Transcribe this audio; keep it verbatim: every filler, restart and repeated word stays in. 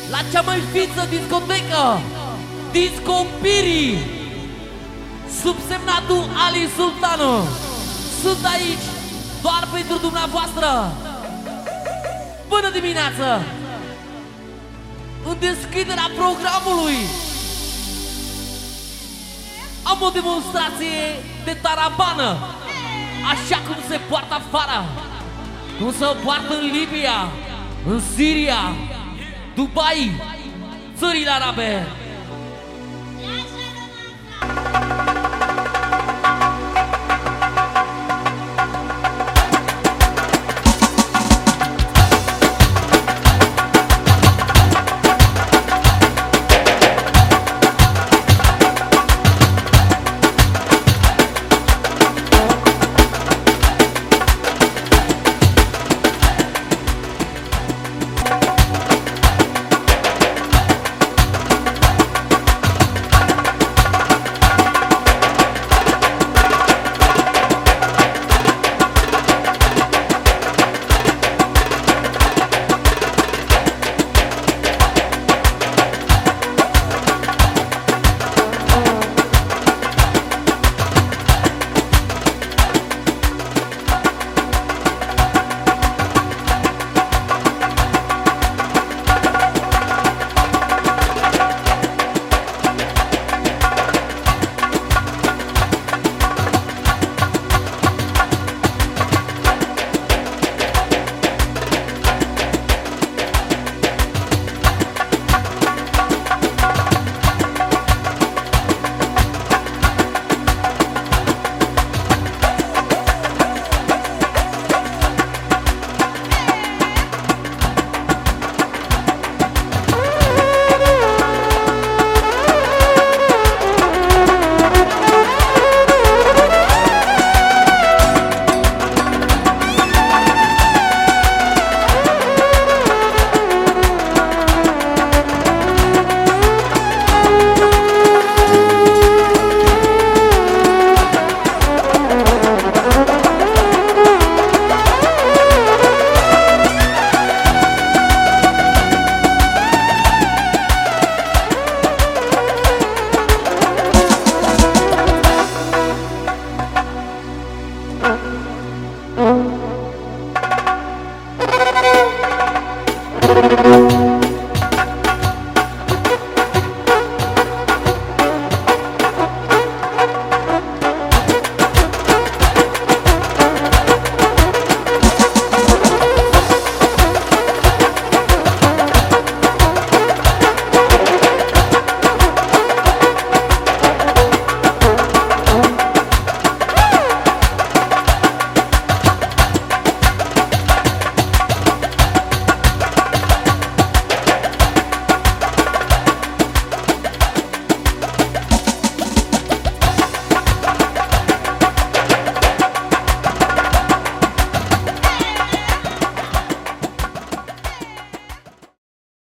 la cea mai fiță discotecă, Disco Piri, subsemnatul Ali Sultanu. Sunt aici doar pentru dumneavoastră. Bună dimineața! În deschiderea programului am o demonstrație de tarabană, așa cum se poartă afară, cum se poartă în Libia, în Siria, Dubai, țările arabe.